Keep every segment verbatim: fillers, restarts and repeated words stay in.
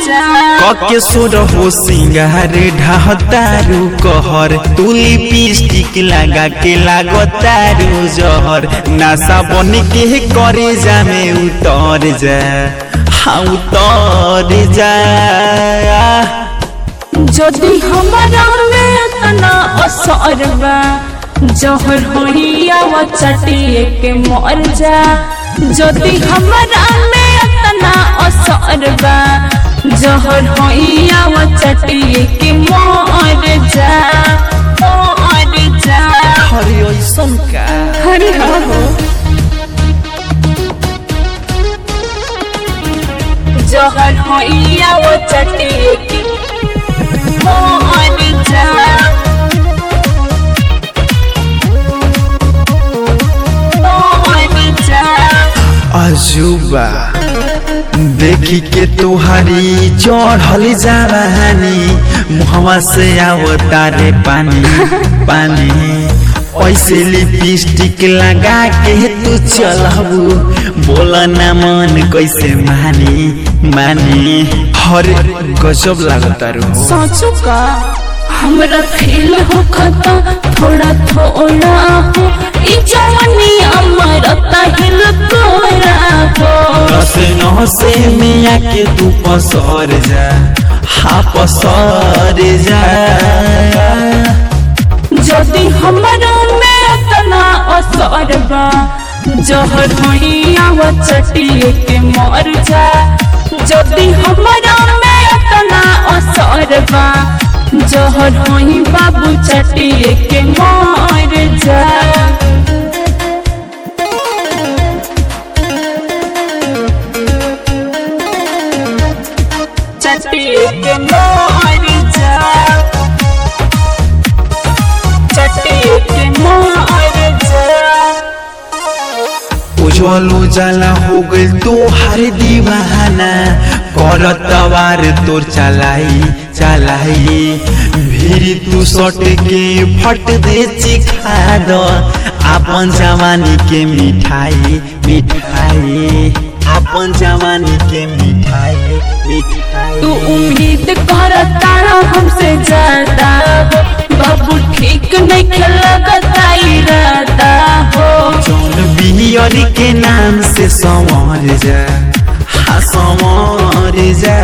कके सोर हो सिंगार ढहतारू कहर तू लिपस्टिक लगा के लागतारू जहर नशा बन के करे जामे उतर जा हाँ उतर जा जदि हमारा में तना असर बा जहर होइया वो चटिए के मर जा जदि हमारा में तना असर बा जहर होइया वो चटिए के मर जा मर जा हरे ऐसन का हरे हो जहर होइया वो चटिए के मर जा अजुबा देखी के तुहारी चढ़ल जवानी मुहवा से आवतारे पानी पानी ऐसे लिपस्टिक लगा के तू चलबू बोला ना मन कैसे मानी मानी हर गजब लगता रो सोचो का हमरा फील हो खता थोड़ा थोड़ा हो ई जवानी अमर ताहिल कोरा हो नसे नसे मिया के तू पसर जा हाँ पसर जा जदि हमरा में तना असर बा जहर होइया वो चटिए के मर जा जदि हमरा में तना असर बा जहर होई बाबू चटिए के मर जा चटिए के मर जा चटिए के मर जा उज्जवल उजाला हो गई तो हर दीवाना करत वार तोर चलाई चलाई भीड़ तू सट के फट दे चिखा दो अपन जवानी के मिठाई मिठाई अपन जवानी के मिठाई मिठाई तू उम्मीद करता हमसे ज्यादा हो बाबू ठीक नहीं लगता इरादा हो जौन बिहरी के नाम से संवर जा हाँ संवर जा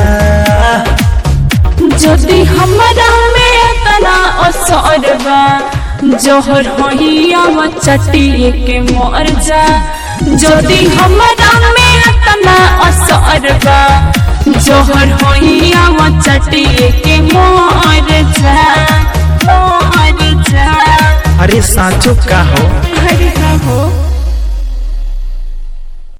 जदि हमारा में तना असर बा जहर होइया वो चटिए के मर जा जदि हमारा में तना असर बा जहर होइया वो चटिए के मर जा मर जा अरे साचो का हो अरे